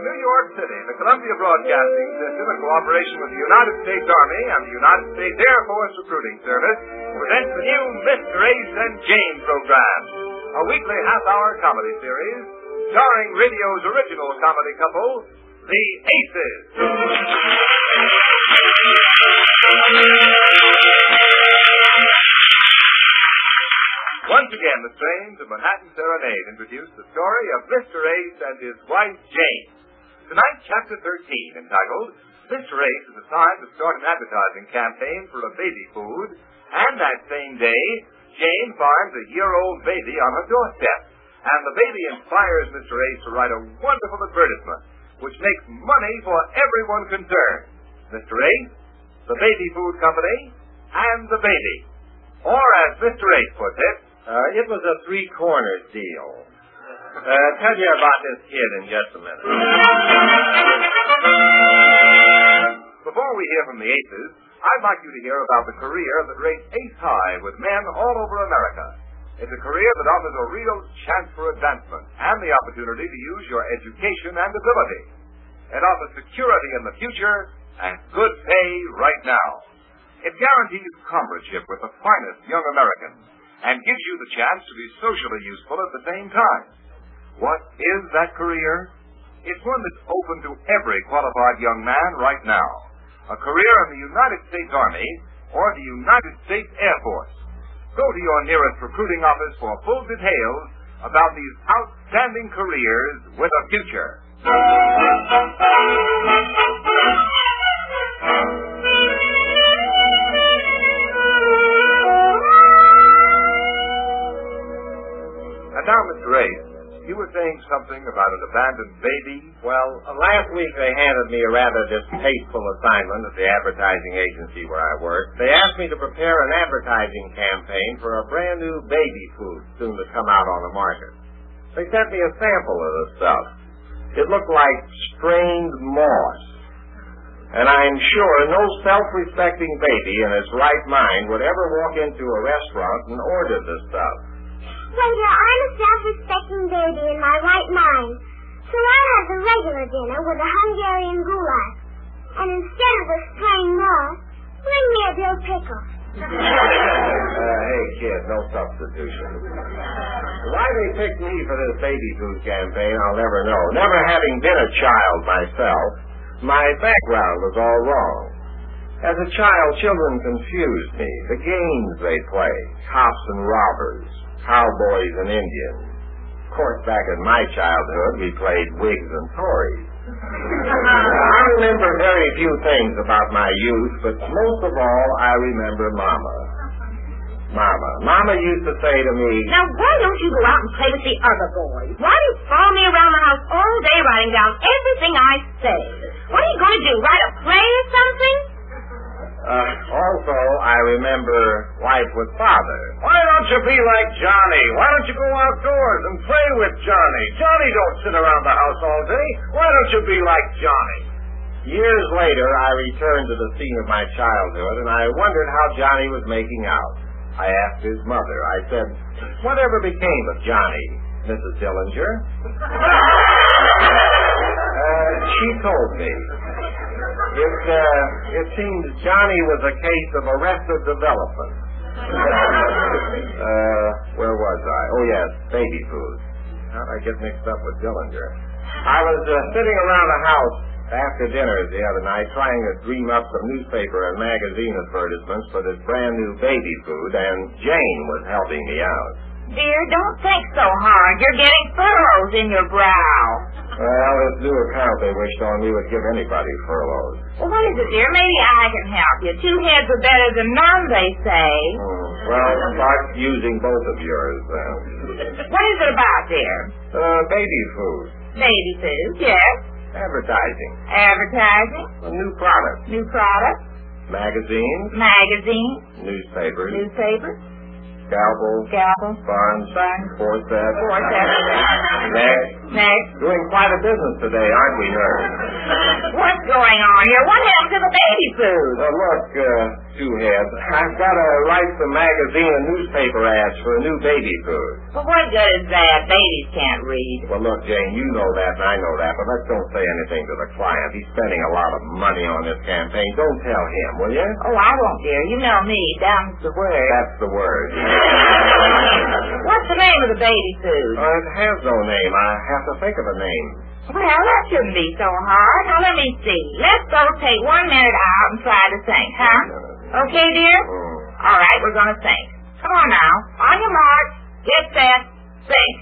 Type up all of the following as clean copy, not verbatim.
New York City, the Columbia Broadcasting System, in cooperation with the United States Army and the United States Air Force Recruiting Service, presents the new Mr. Ace and Jane program, a weekly half-hour comedy series starring radio's original comedy couple, the Aces. Once again, the strains of Manhattan Serenade introduce the story of Mr. Ace and his wife, Jane. Tonight, Chapter 13, entitled, Mr. Ace is assigned to start an advertising campaign for a baby food, and that same day, Jane finds a year-old baby on her doorstep, and the baby inspires Mr. Ace to write a wonderful advertisement, which makes money for everyone concerned. Mr. Ace, the Baby Food Company, and the baby. Or, as Mr. Ace puts it, it was a three-corners deal. Tell you about this kid in just a minute. Before we hear from the Aces, I'd like you to hear about the career that rates ace high with men all over America. It's a career that offers a real chance for advancement and the opportunity to use your education and ability. It offers security in the future and good pay right now. It guarantees comradeship with the finest young Americans and gives you the chance to be socially useful at the same time. What is that career? It's one that's open to every qualified young man right now. A career in the United States Army or the United States Air Force. Go to your nearest recruiting office for full details about these outstanding careers with a future. And now, Mr. Ace, you were saying something about an abandoned baby? Well, last week they handed me a rather distasteful assignment at the advertising agency where I work. They asked me to prepare an advertising campaign for a brand new baby food soon to come out on the market. They sent me a sample of the stuff. It looked like strained moss. And I'm sure no self-respecting baby in his right mind would ever walk into a restaurant and order this stuff. Waiter, I'm a self-respecting baby in my right mind, so I'll have the regular dinner with a Hungarian goulash. And instead of a strained moss, bring me a dill pickle. Hey, kid, no substitution. Why they picked me for this baby food campaign, I'll never know. Never having been a child myself, my background was all wrong. As a child, children confused me. The games they play, cops and robbers, cowboys and Indians. Of course, back in my childhood, we played Whigs and Tories. I remember very few things about my youth, but most of all, I remember Mama. Mama used to say to me, "Now, why don't you go out and play with the other boys? Why do you follow me around the house all day writing down everything I say? What are you going to do, write a play or something?" Also, I remember life with Father. "Why don't you be like Johnny? Why don't you go outdoors and play with Johnny? Johnny don't sit around the house all day. Why don't you be like Johnny?" Years later, I returned to the scene of my childhood, and I wondered how Johnny was making out. I asked his mother. I said, "Whatever became of Johnny, Mrs. Dillinger?" She told me. It seems Johnny was a case of arrested development. Where was I? Oh, yes, baby food. How'd I get mixed up with Dillinger? I was sitting around the house after dinner the other night trying to dream up some newspaper and magazine advertisements for this brand new baby food, and Jane was helping me out. "Dear, don't think so hard. You're getting furrows in your brow." Well, this new account they wished on me would give anybody furloughs. "Well, what is it, dear? Maybe I can help you. 2 heads are better than none, they say." Well, start using both of yours, then. What is it about, dear? Baby food. Baby food, yes. Advertising. Advertising. A new product. New product. Magazines. Magazine. Newspapers. Newspapers. Scalpels. Scalpels. Buns. Buns. Forceps. Forceps. Next. Next. Doing quite a business today, aren't we, nurse? What's going on here? What happened to the baby food? Well, look, two heads. I've got to write some magazine and newspaper ads for a new baby food. Well, what good is that? Babies can't read. Well, look, Jane, you know that and I know that, but let's don't say anything to the client. He's spending a lot of money on this campaign. Don't tell him, will you? Oh, I won't, dear. You know me. Down's the word. That's the word. What's the name of the baby food? It has no name. I have to think of a name. Well, that shouldn't be so hard. Now, let me see. Let's both take 1 minute out and try to think, huh? Okay, dear? All right, we're going to think. Come on now. On your mark. Get set. Think.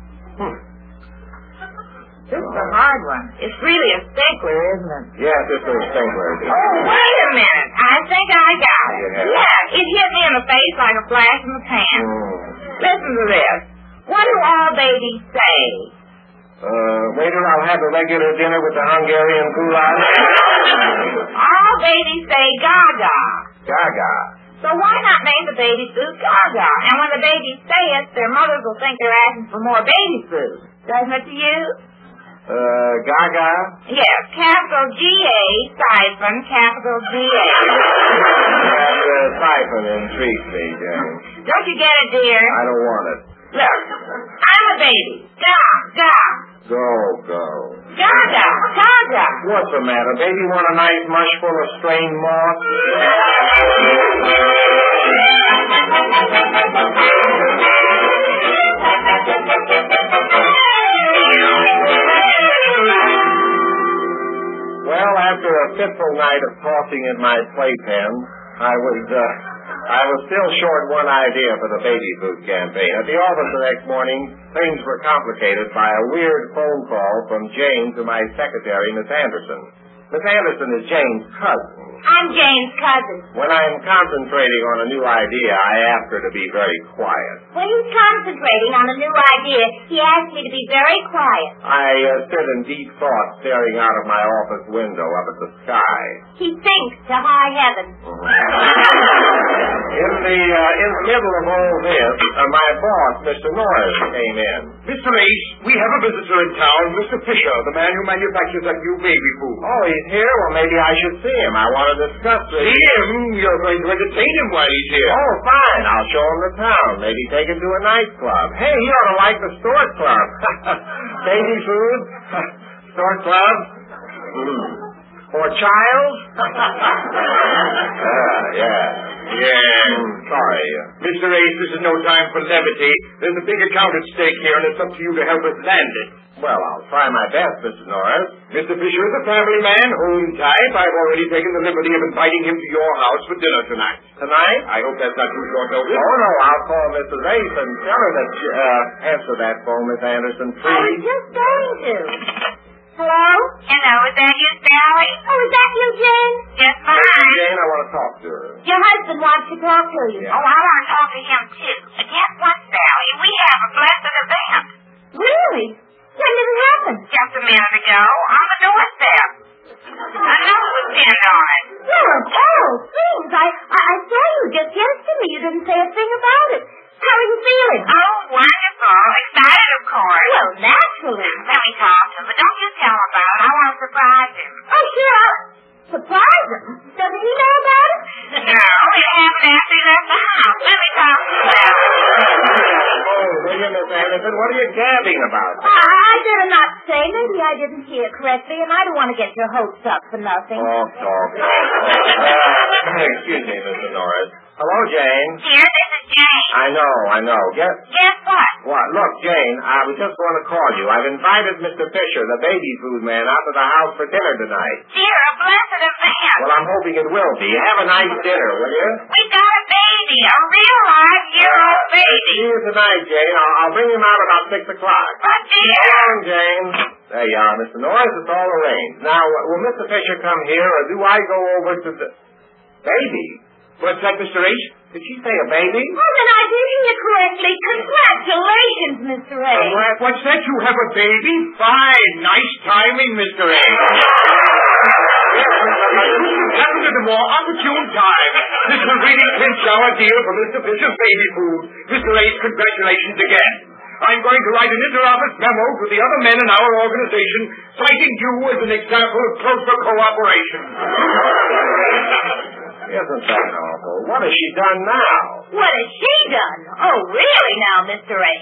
This is a hard one. It's really a stinkler, isn't it? Yes, it's a stinkler. Oh, wait a minute. I think I got it. Yeah, it hit me in the face like a flash in the pan. Listen to this. What do all babies say? Waiter, I'll have a regular dinner with the Hungarian goulash. All babies say gaga. Gaga. So why not name the baby food gaga? And when the babies say it, their mothers will think they're asking for more baby food. Doesn't it to you? Gaga? Yes, capital G-A, siphon, capital G-A. That siphon intrigues me, Jane. Don't you get it, dear? I don't want it. Look, I'm a baby. Ga. Go. Gaga. What's the matter? Baby want a nice mush full of strained moss? Well, after a fitful night of tossing in my playpen, I was still short one idea for the baby food campaign. At the office the next morning, things were complicated by a weird phone call from Jane to my secretary, Miss Anderson. Miss Anderson is Jane's cousin. I'm Jane's cousin. When I'm concentrating on a new idea, I ask her to be very quiet. When he's concentrating on a new idea, he asks me to be very quiet. I sit in deep thought, staring out of my office window up at the sky. He thinks to high heaven. In the middle of all this, my boss, Mr. Norris, came in. Mr. Ace, we have a visitor in town, Mr. Fisher, the man who manufactures that new baby food. Oh, he's here? Well, maybe I should see him. I want to discuss this. See him? You're going to entertain him while he's here. Oh, fine. I'll show him the town. Maybe take him to a nightclub. Hey, he ought to like the Stork Club. Baby food? Stork Club? For child? Yeah. Sorry. Mr. Ace, this is no time for levity. There's a big account at stake here, and it's up to you to help us land it. Well, I'll try my best, Mr. Norris. Mr. Fisher is a family man, home type. I've already taken the liberty of inviting him to your house for dinner tonight. Tonight? I hope that's not too short notice. Oh, no, I'll call Mrs. Ace and tell her that answer that phone, Miss Anderson, I please. was just going to. Hello? Hello, is that you, Sally? Oh, is that you, Jane? Yes, ma'am. Jane, I want to talk to her. Your husband wants to talk to you. Yeah. Oh, I want to talk to him, too. Guess what, Sally? We have a blessed event. Really? When did it happen? Just a minute ago, on the doorstep. A note was pinned on it. You're of all things. I saw you just yesterday. You didn't say a thing about it. How are you feeling? Oh, wonderful. Excited, of course. Well, naturally. Let me talk to him, but don't you tell him about it. I want to surprise him. Oh, sure. Surprise him? Doesn't he know about it? No, it happened after he left the house. Let me talk to him about it. Oh, will you, Miss Anderson? What are you gabbing about? I better not say. Maybe I didn't hear correctly, and I don't want to get your hopes up for nothing. Talk. Excuse me, Mr. Norris. Hello, Jane. Dear, this is Jane. I know. Guess what? what? Look, Jane, I was just going to call you. I've invited Mr. Fisher, the baby food man, out to the house for dinner tonight. Dear, a blessed event. Well, I'm hoping it will be. Have a nice dinner, will you? We got a baby, a real live year-old baby. See you tonight, Jane. I'll bring him out about 6 o'clock. But, dear. Come on, Jane. There you are, Mr. Norris. It's all arranged. Now, will Mr. Fisher come here, or do I go over to the... Baby? What's that, Mr. Ace? Did she say a baby? Oh, then I did hear correctly. Congratulations, Mr. A. What's that? You have a baby? Fine. Nice timing, Mr. Ace. Happened at a more opportune time. This will really clinch our deal for Mr. Fisher's baby food. Mr. Ace, congratulations again. I'm going to write an inter-office memo to the other men in our organization citing you as an example of closer cooperation. Isn't that awful? What has she done now? What has she done? Oh, really now, Mr. A.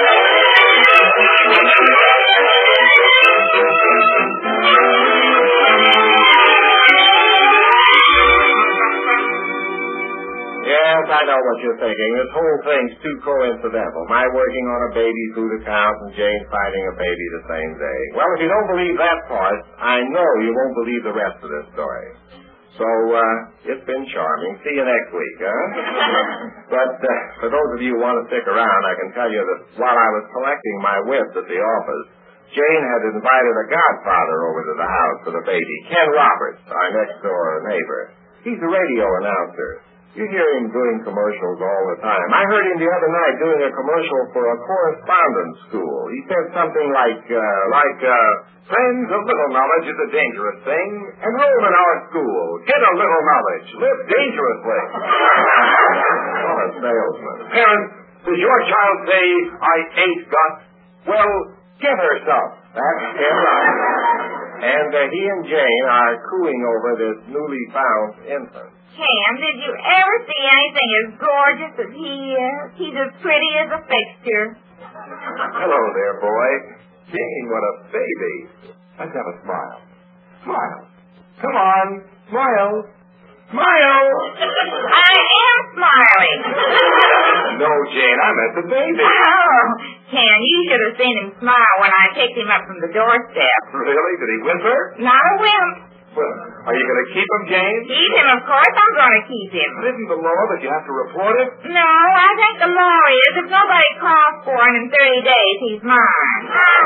Yes, I know what you're thinking. This whole thing's too coincidental. My working on a baby food account and Jane finding a baby the same day. Well, if you don't believe that part, I know you won't believe the rest of this story. So, it's been charming. See you next week, huh? But for those of you who want to stick around, I can tell you that while I was collecting my whips at the office, Jane had invited a godfather over to the house for the baby, Ken Roberts, our next-door neighbor. He's a radio announcer. You hear him doing commercials all the time. I heard him the other night doing a commercial for a correspondence school. He said something like, friends, a little knowledge is a dangerous thing. Enroll in our school. Get a little knowledge. Live dangerously. What a salesman. Parents, does your child say, I ain't got? Well, get her some. That's Ken Roberts. And he and Jane are cooing over this newly found infant. Cam, did you ever see anything as gorgeous as he is? He's as pretty as a fixture. Hello there, boy. Jane, what a baby. Let's have a smile. Smile. Come on. Smile. Smile. I am smiling. No, Jane, I meant the baby. Oh, Cam, you should have seen him smile when I picked him up from the doorstep. Really? Did he whimper? Not a wimp. Well, are you going to keep him, Jane? Keep him, of course I'm going to keep him. But isn't the law that you have to report it? No, I think the law is if nobody calls for him in 30 days, he's mine.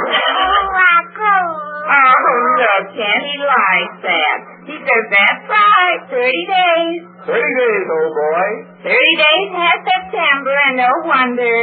Oh, look, Ken, he likes that. He says, that's right, 30 days. 30 days, old boy. 30 days past September, and no wonder.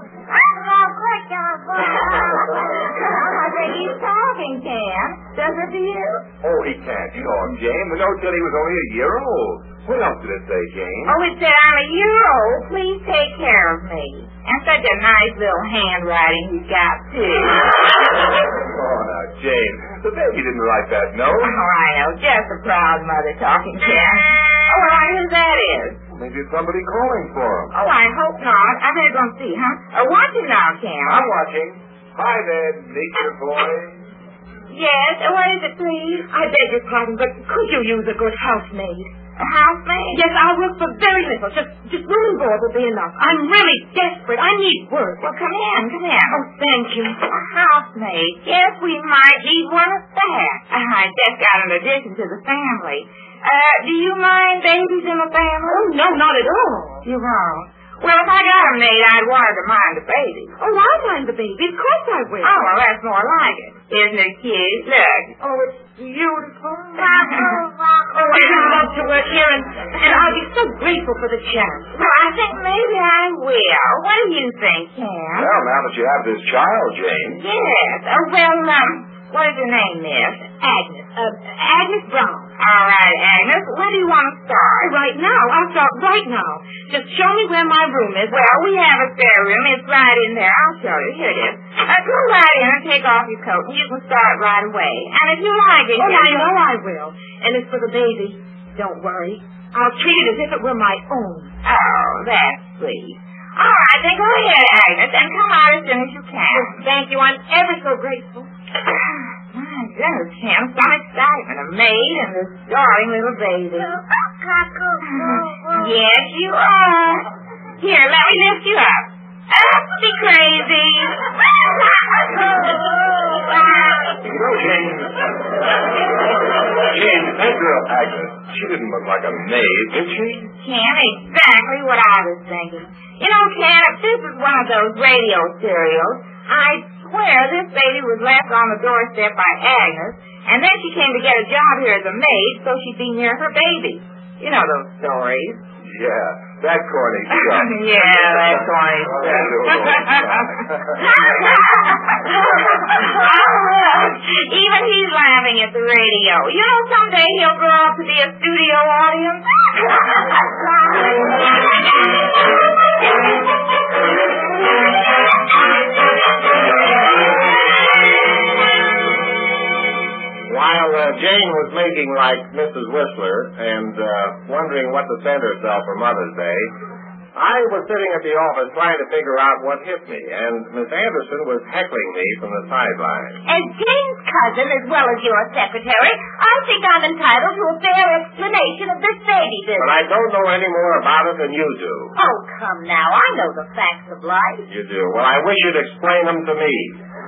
I think he's talking, Ken. Does it to you? Oh, he can't. You know him, Jane. The note said he was only a year old. What else did it say, Jane? Oh, it said, I'm a year old. Please take care of me. And such a nice little handwriting he's got, too. Oh, now, Jane, the baby didn't write that note. Oh, I know. Just a proud mother talking, Ken. Oh, well, I who that is. Maybe it's somebody calling for him. Oh, I hope not. I better go and see, huh? Watch him now, Ken. I'm watching. Hi there, nature boy. Yes, what is it, please? I beg your pardon, but could you use a good housemaid? A housemaid? Yes, I'll work for very little. Just room and board will be enough. I'm really desperate. I need work. Well, come in. Oh, thank you. A housemaid. Yes, we might need one of that. I just got an addition to the family. Do you mind babies in the family? Oh, no, not at all. You won't. Well, if I got a maid, I'd want her to mind the baby. Oh, I'll mind the baby. Of course I will. Oh, well, that's more like it. Isn't it cute? Look. Oh, it's beautiful. Oh, I would love to work here, and I'll be so grateful for the chance. Well, I think maybe I will. What do you think, Cam? Well, now that you have this child, Jane. Yes. Oh, well, what is your name, miss? Agnes. Agnes Brown. All right, Agnes. When do you want to start? Right now. I'll start right now. Just show me where my room is. Well, we have a spare room. It's right in there. I'll show you. Here it is. Go right in and take off your coat, and you can start right away. And if you like it... Oh, I know I will. And as for the baby, don't worry. I'll treat it as if it were my own. Oh, that's sweet. All right, then go ahead, Agnes, and come out as soon as you can. Thank you. I'm ever so grateful. My goodness, Kim, some excitement. A maid and this darling little baby. Yes, you are. Here, let me lift you up. Be crazy. You know, Jane, that girl, Agnes, she didn't look like a maid, did she? Ken, exactly what I was thinking. You know, Ken, if this is one of those radio serials, I'd swear this baby was left on the doorstep by Agnes, and then she came to get a job here as a maid so she'd be near her baby. You know those stories. Yeah, that corny stuff. Yeah, that corny stuff. Even he's laughing at the radio. You know, someday he'll grow up to be a studio audience. Jane was making like Mrs. Whistler and wondering what to send herself for Mother's Day. I was sitting at the office trying to figure out what hit me, and Miss Anderson was heckling me from the sideline. As Jane's cousin, as well as your secretary, I think I'm entitled to a fair explanation of this baby business. But I don't know any more about it than you do. Oh, come now. I know the facts of life. You do? Well, I wish you'd explain them to me.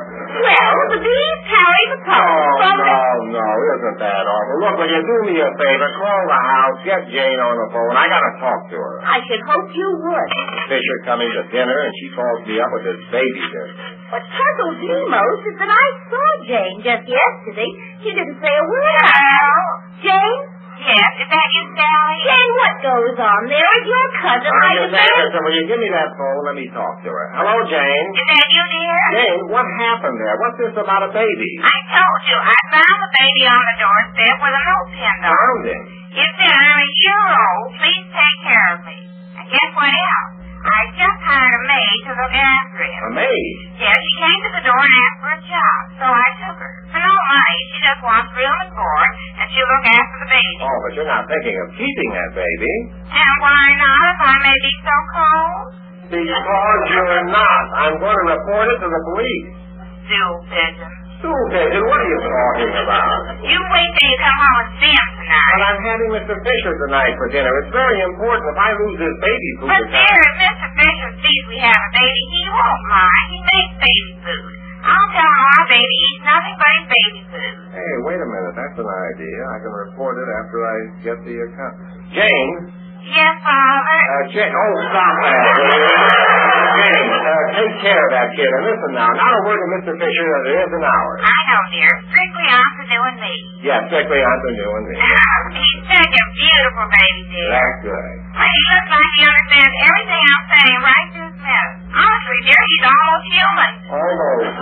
Well, the bees carry the pollen from No, isn't that awful? Look, will you do me a favor? Call the house, get Jane on the phone. I gotta talk to her. I should hope you would. Fisher coming to dinner, and she calls me up with this baby here. What puzzles me most is that I saw Jane just yesterday. She didn't say a word. Hello? Jane? Yes, is that you, Sally? Jane, what goes on there? Is your cousin Miss Anderson, will you give me that phone? Let me talk to her. Hello, Jane. Is that you, dear? Jane, what happened there? What's this about a baby? I told you. I found the baby on the doorstep with a note pinned on. Found him. It said, I'm a year old. Please take care of me. And guess what else? I just hired a maid to look after him. A maid? Yes, she came to the door and asked for a job, so I took her. For no money, she just wants room and board, and she'll look after the baby. Oh, but you're not thinking of keeping that baby. And why not, if I may be so cold? Because you're not. I'm going to report it to the police. Stool pigeon. Stool pigeon? What are you talking about? You wait till you come home with Sim tonight. But I'm having Mr. Fisher tonight for dinner. It's very important. If I lose this baby food... But dear, if Mr. Fisher sees we have a baby, he won't mind. He makes baby food. I'll tell him our baby eats nothing but his baby food. Hey, wait a minute. That's an idea. I can report it after I get the account. Jane? Yes, Father? Jane, stop that, will you? Jane, take care of that kid. And listen now, not a word to Mr. Fisher that it isn't ours. I know, dear. Strictly on to you and me. Yeah, strictly on to you and me. He's such a beautiful baby, dear. That's good. Well, he looks like he understands everything I'm saying right to his minute. Honestly, dear, he's almost human. Almost.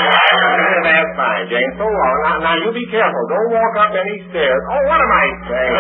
That's fine, Jane. So long. Now, you be careful. Don't walk up any stairs. Oh, what am I saying?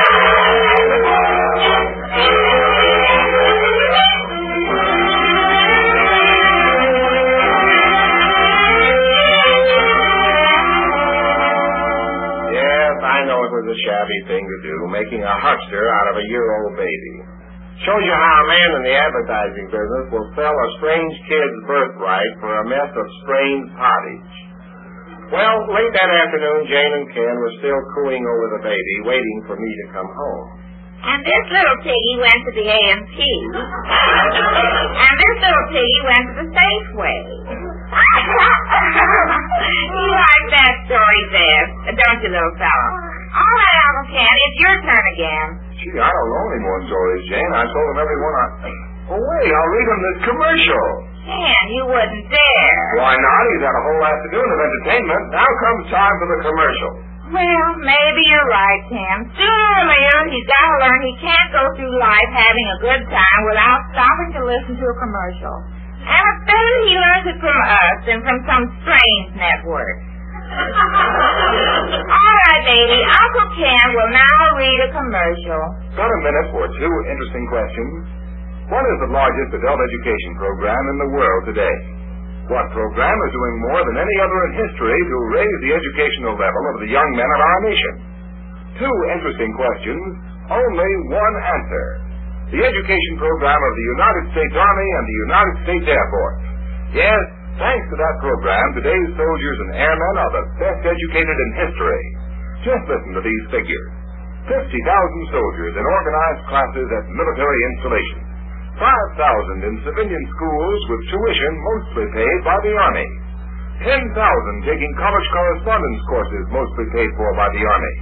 Yes, I know it was a shabby thing to do, making a huckster out of a year-old baby. Shows you how a man in the advertising business will sell a strange kid's birthright for a mess of strange pottage. Well, late that afternoon, Jane and Ken were still cooing over the baby, waiting for me to come home. And this little piggy went to the A&P. And this little piggy went to the Safeway. You like that story, Zeb, don't you, little fellow? All right, Uncle Ken, it's your turn again. Gee, I don't know any more stories, Jane. I told them everyone Oh, wait, I'll read them this commercial. Ken, you wouldn't dare. Why not? He's had a whole afternoon of entertainment. Now comes time for the commercial. Well, maybe you're right, Tim. Sooner or later, he's got to learn he can't go through life having a good time without stopping to listen to a commercial. And it's better he learns it from us than from some strange network. All right, baby. Uncle Ken will now read a commercial. Got a minute for two interesting questions. What is the largest adult education program in the world today? What program is doing more than any other in history to raise the educational level of the young men of our nation? Two interesting questions, only one answer. The education program of the United States Army and the United States Air Force. Yes, thanks to that program, today's soldiers and airmen are the best educated in history. Just listen to these figures. 50,000 soldiers in organized classes at military installations. 5,000 in civilian schools with tuition mostly paid by the Army. 10,000 taking college correspondence courses mostly paid for by the Army.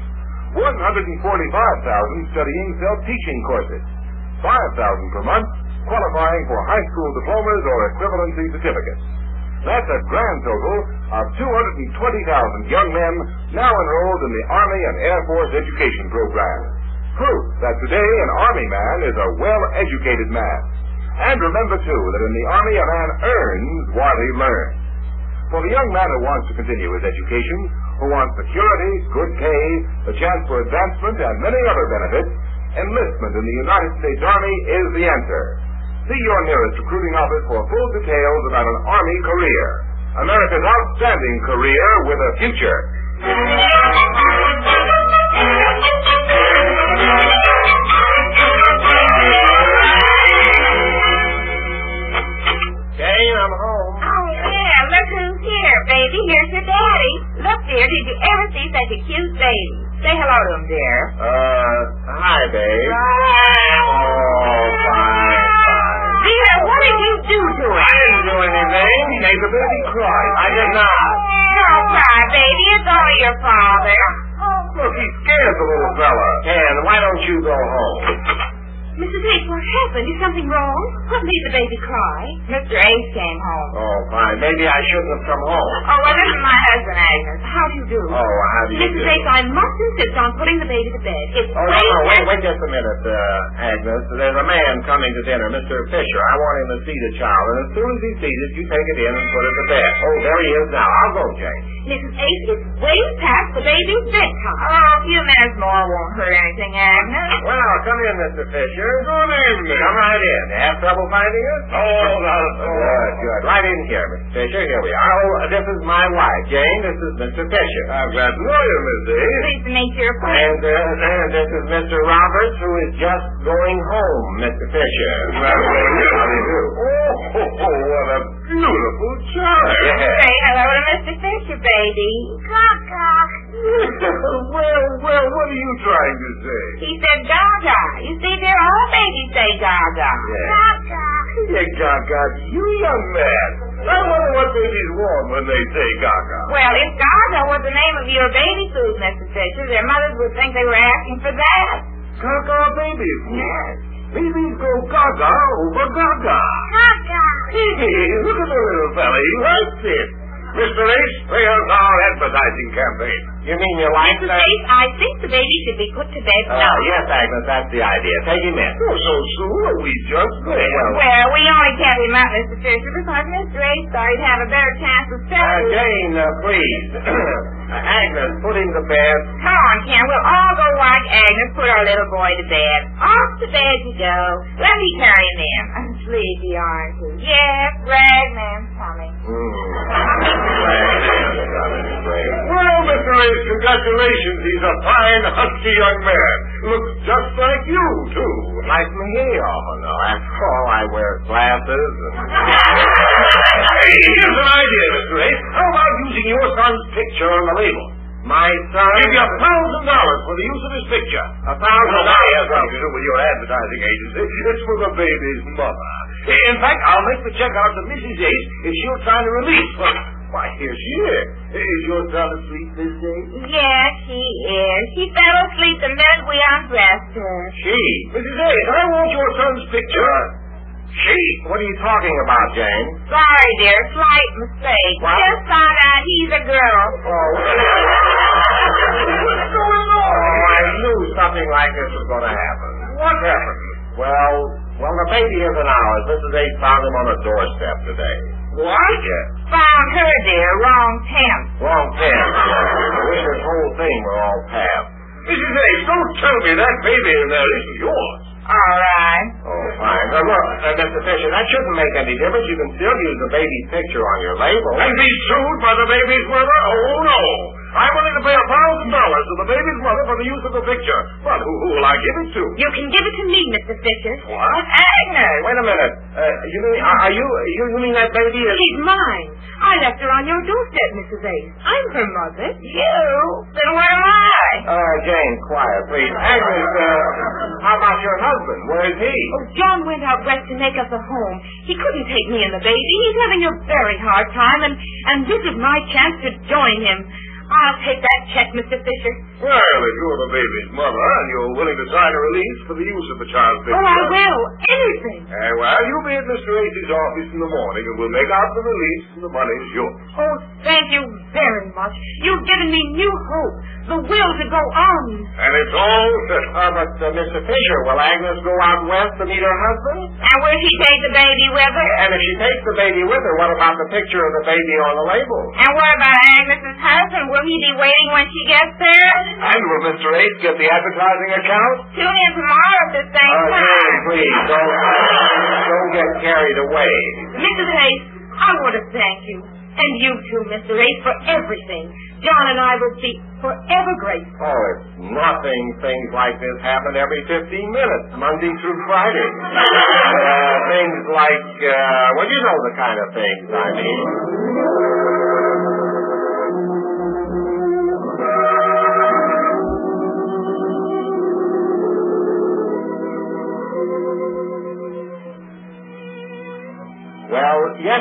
145,000 studying self-teaching courses. 5,000 per month qualifying for high school diplomas or equivalency certificates. That's a grand total of 220,000 young men now enrolled in the Army and Air Force education program. Proof that today an Army man is a well-educated man. And remember, too, that in the Army a man earns what he learns. For the young man who wants to continue his education, who wants security, good pay, the chance for advancement, and many other benefits, enlistment in the United States Army is the answer. See your nearest recruiting office for full details about an Army career. America's outstanding career with a future. baby. Here's your daddy. Look, dear, did you ever see such a cute baby? Say hello to him, dear. Hi, babe. Oh, fine. Dear, what did you do to him? I didn't do anything. He made the baby cry. I did not. Don't cry, baby. It's only your father. Look, he scared the little fella. Ken, why don't you go home? Mrs. Ace, what happened? Is something wrong? What made the baby cry? Mr. Ace came home. Oh, fine. Maybe I shouldn't have come home. Oh, well, this is my husband, Agnes. How do you do? Oh, how do you Mrs. do? Ace, I must insist on putting the baby to bed. It's Oh, no, wait just a minute, Agnes. There's a man coming to dinner, Mr. Fisher. I want him to see the child, and as soon as he sees it, you take it in and put it to bed. Oh, there he is now. I'll go, Jane. Mrs. Ace, it's way past the baby's bedtime. Oh, a few minutes more won't hurt anything, Agnes. Well, come in, Mr. Fisher. Good evening. Come right in. Have trouble finding us? Oh, not at all. Good. Right in here, Mr. Fisher. Here we are. Oh, this is my wife, Jane. This is Mr. Fisher. I'm glad to know you, Miss Ace. Pleased to meet your acquaintance. And this is Mr. Roberts, who is just going home, Mr. Fisher. Well, How do you do? Oh, what a beautiful child. Say hello to Mr. Fisher, baby. Gaga. Well, what are you trying to say? He said Gaga. You see, dear, all babies say Gaga. Gaga. Yeah, Gaga, you young man. I wonder what babies want when they say Gaga. Well, if Gaga was the name of your baby food, Mr. Fisher, their mothers would think they were asking for that. Gaga baby food. Yes. Babies go Gaga over Gaga. Gaga. Hey, look at the little fella. He likes it. Mr. Ace, play us our advertising campaign. You mean you like Mrs. that? Ace, I think the baby should be put to bed now. Yes, Agnes, that's the idea. Take him in. Oh, so soon? Are we just there? Well, we only kept him out, Mr. Fisher, because Mr. Ace thought he'd have a better chance of selling. Jane, please. Agnes, put him to bed. Come on, Ken. We'll all go watch Agnes put our little boy to bed. Off to bed you go. Let me carry him in. I'm sleepy, aren't you? Yes, Ragman's coming. Well, Mr. Ace, congratulations. He's a fine, husky young man. Looks just like you, too. Like me? Oh, no. After all, I wear glasses and... Hey, here's an idea, Mr. Ace. How about using your son's picture on the label? My son... Give you $1,000 for the use of his picture. $1,000? Has nothing to do with your advertising agency. It's for the baby's mother. In fact, I'll make the check out to Mrs. Ace if she'll sign a release. Why, here she is. Is your son asleep, Miss Ace? Yes, she is. She fell asleep the minute we undressed her. She? Mrs. Ace, I want your son's picture. She? What are you talking about, Jane? Sorry, dear. Slight mistake. What? Just found out he's a girl. What's going on? Oh, I knew something like this was going to happen. What happened? Well, the baby isn't ours. Mrs. Ace found him on a doorstep today. What? Yes. Found her, dear. Wrong temp. Wrong pen. I wish this whole thing were all passed. Mrs. Ace, don't tell me that baby in there isn't yours. All right. Oh, fine. Now, look, Mr. Fisher, that shouldn't make any difference. You can still use the baby's picture on your label. And be sued by the baby's mother? Oh, no. I'm willing to pay $1,000 to the baby's mother for the use of the picture. But who will I give it to? You can give it to me, Mr. Fisher. What? Agnes. Wait a minute. You mean that baby is... She's mine. I left her on your doorstep, Mrs. Ace. I'm her mother. You? Then where am I? Jane, quiet, please. Agnes, how about your husband? Where is he? Oh, John went out west to make us a home. He couldn't take me and the baby. He's having a very hard time, and this is my chance to join him. I'll take that check, Mr. Fisher. Well, if you're the baby's mother and you're willing to sign a release for the use of the child's picture... Oh, I will. Anything. Well, you'll be at Mr. Ace's office in the morning and we'll make out the release and the money's yours. Oh, thank you very much. You've given me new hope, the will to go on. And it's all set. But, Mr. Fisher, will Agnes go out west to meet her husband? And will she take the baby with her? And if she takes the baby with her, what about the picture of the baby on the label? And what about Agnes's husband? Will he be waiting when she gets there? And will Mr. Ace get the advertising account? Tune in tomorrow at the same Jane, time. please, don't get carried away. Mrs. Ace, I want to thank you. And you too, Mr. Ace, for everything. John and I will be forever grateful. Oh, it's nothing. Things like this happen every 15 minutes, Monday through Friday. Things like, you know the kind of things I mean.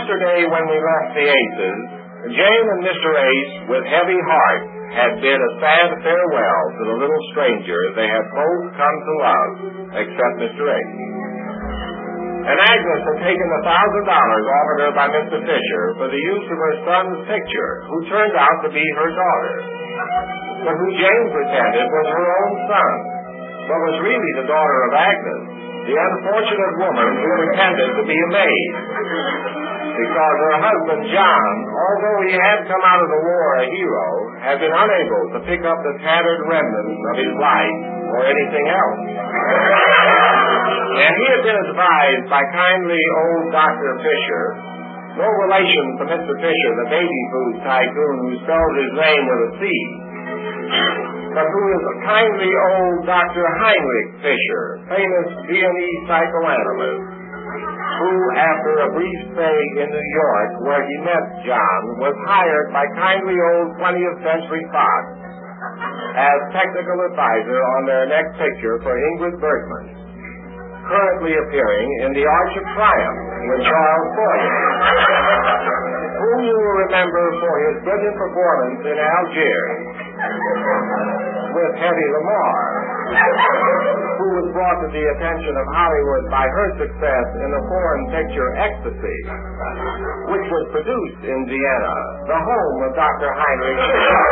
Yesterday, when we left the Aces, Jane and Mr. Ace, with heavy hearts, had bid a sad farewell to the little stranger they had both come to love, except Mr. Ace. And Agnes had taken the $1,000 offered her by Mr. Fisher for the use of her son's picture, who turned out to be her daughter, but who Jane pretended was her own son, but was really the daughter of Agnes, the unfortunate woman who pretended to be a maid. Because her husband, John, although he had come out of the war a hero, had been unable to pick up the tattered remnants of his life or anything else. And he had been advised by kindly old Dr. Fisher, no relation to Mr. Fisher, the baby food tycoon who spelled his name with a C, but who is a kindly old Dr. Heinrich Fisher, famous Viennese psychoanalyst, who, after a brief stay in New York where he met John, was hired by kindly old 20th Century Fox as technical advisor on their next picture for Ingrid Bergman, currently appearing in The Arch of Triumph with Charles Boyer, whom you will remember for his brilliant performance in Algiers with Hedy Lamarr, who was brought to the attention of Hollywood by her success in the foreign picture Ecstasy, which was produced in Vienna, the home of Dr. Heinrich Fischer.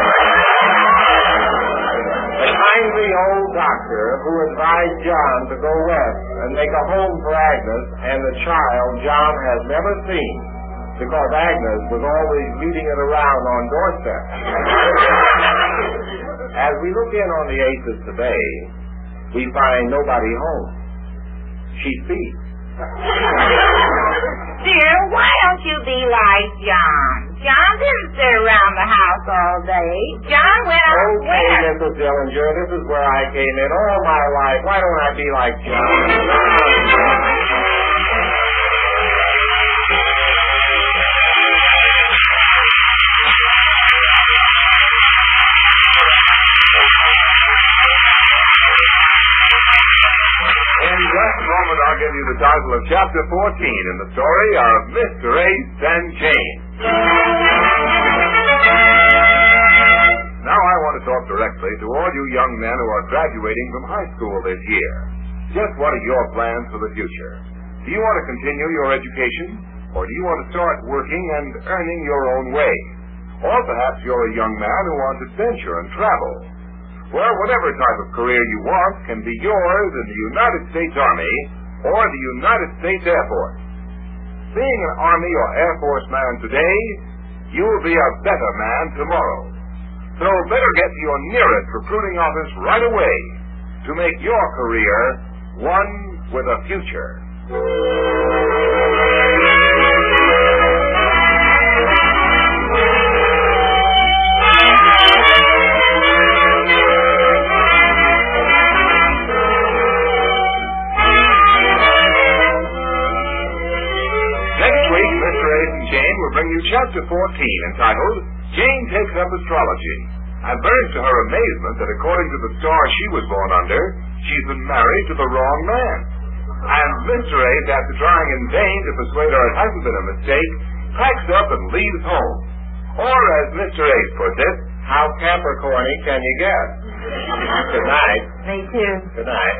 The kindly old doctor who advised John to go west and make a home for Agnes and the child John has never seen, because Agnes was always leading it around on doorsteps. As we look in on the Aces today, we find nobody home. She speaks. Dear, why don't you be like John? John didn't sit around the house all day. John went out Okay, Mrs. Dillinger, this is where I came in all my life. Why don't I be like John? I'll give you the title of Chapter 14 in the story of Mr. Ace and Jane. Now I want to talk directly to all you young men who are graduating from high school this year. Just what are your plans for the future? Do you want to continue your education, or do you want to start working and earning your own way? Or perhaps you're a young man who wants adventure and travel. Well, whatever type of career you want can be yours in the United States Army or the United States Air Force. Being an Army or Air Force man today, you will be a better man tomorrow. So better get to your nearest recruiting office right away to make your career one with a future. Bring you Chapter 14, entitled Jane Takes Up Astrology, and learns to her amazement that according to the star she was born under, she's been married to the wrong man. And Mr. Ace, after trying in vain to persuade her it hasn't been a mistake, packs up and leaves home. Or, as Mr. Ace puts it, how Capricorny can you get? Good night. Me too. Good night.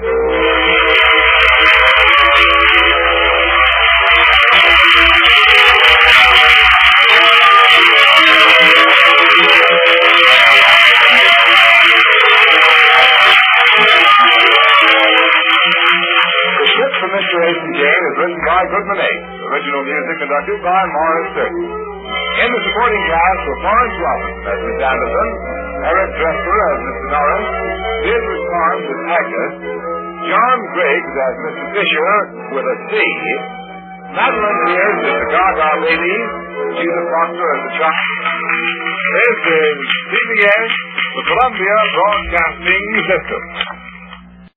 Goodman Ace. Original music conducted by Morris Certain. In the supporting cast were Florence Robinson as Miss Anderson, Eric Dresser as Mr. Norris, Beatrice Carnes as Agnes, John Griggs as Mr. Fisher with a C, Madeline Pierce as the Gaga Ladies, Judith Foster as the child. This is CBS, the Columbia Broadcasting System.